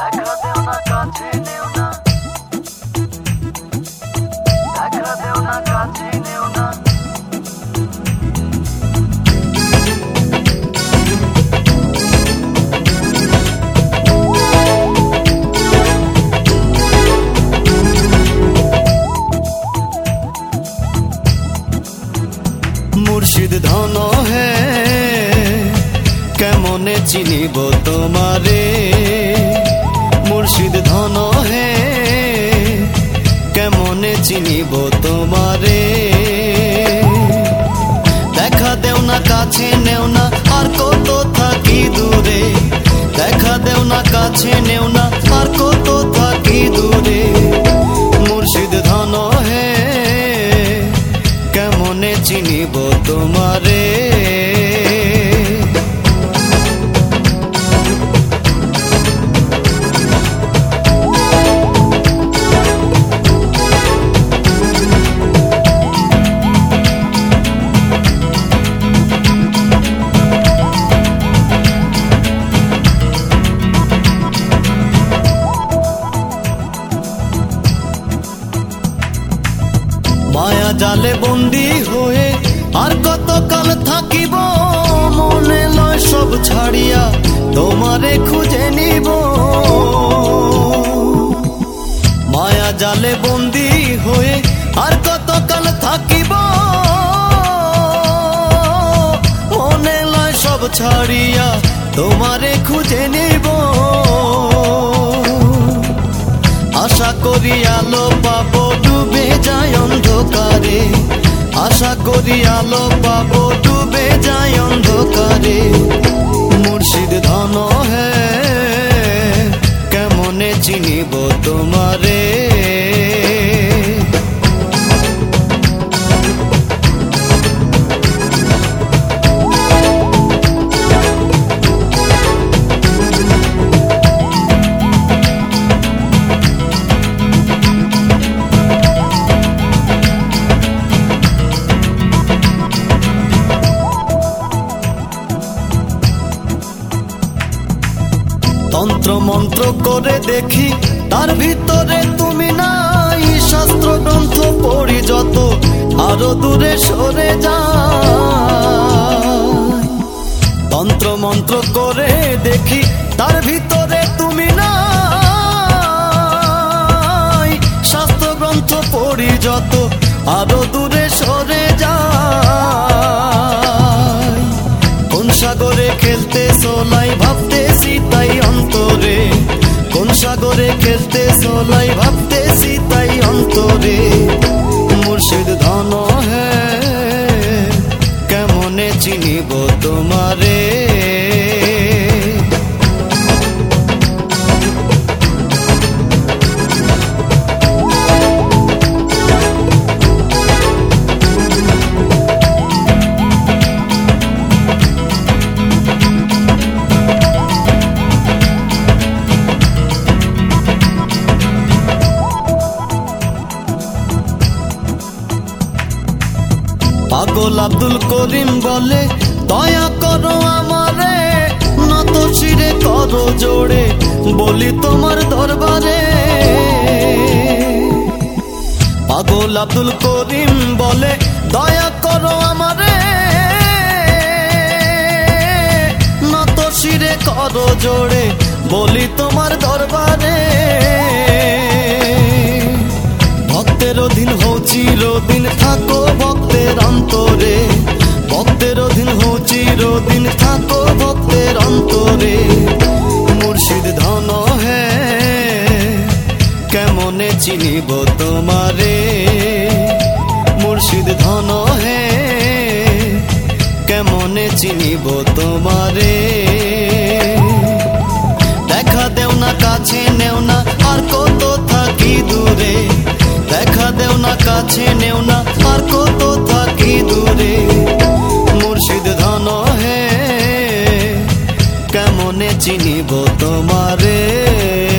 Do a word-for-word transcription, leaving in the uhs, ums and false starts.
দেখা দেও না কাছে নেও না, দেখা দেও না কাছে নেও না। মুর্শিদ ধন হে কেমনে চিনিব তোমারে, মুর্শিদ ধন হে কেমনে চিনিব তোমারে। দেখা দেও না কাছে নেও না আর কত থাকি দূরে, দেখা দেও না কাছে নেও না আর কত থাকি দূরে। মুর্শিদ ধন হে কেমনে চিনিব তোমারে। মায়া জালে বন্দী হয়ে আর কত কাল থাকিব, মনে লয় সব ছাড়িয়া তোমারে খুঁজে নিব। মায়া জালে বন্দী হয়ে আর কত কাল থাকিব, মনে লয় সব ছাড়িয়া তোমারে খুঁজে নিব। আশা করি আলো পাবো ডুবে যায় অন্ধকারে, আশা করি আলো পাবো ডুবে যায় অন্ধকারে। মুর্শিদ ধন হে কেমনে চিনিব তোমারে। তন্ত্র মন্ত্র করে দেখি তার ভিতরে তুমি নাই, শাস্ত্র গ্রন্থ পড়ি যত আরো দূরে সরে যায়। তন্ত্র মন্ত্র করে দেখি তার ভিতরে তুমি নাই, শাস্ত্র গ্রন্থ পড়ি যত আরো দূরে সরে যায়। কোন সাগরে খেলতে সোলাই ভাবতেছি তাই অন্তরে, কোন সাগরে খেলতে সোলাই ভাবতেছি তাই অন্তরে। মুর্শিদ ধন হে কেমনে চিনিব তোমারে। পাগল আব্দুল করিম বলে দয়া করো আমারে, নত শিরে করো জোড়ে বলি তোমার দরবারে। পাগল আব্দুল করিম বলে দয়া করো আমারে, নত শিরে করো জোড়ে বলি তোমার দরবারে। ভক্তের অধীন হও চিরদিন থাকো ভক্তের অন্তরে, ভক্তের অধীন হও চিরদিন থাকো ভক্তের অন্তরে। মুর্শিদ ধন হে কেমনে চিনিব তোমারে, মুর্শিদ ধন হে কেমনে চিনিব তোমারে। দেখা দেও না কাছে নেও না আর কত থাকি দূরে, দেখা দেও না কাছে নেও না আর কত থাকি দূরে। মুর্শিদ ধন হে কেমনে চিনিব তোমারে।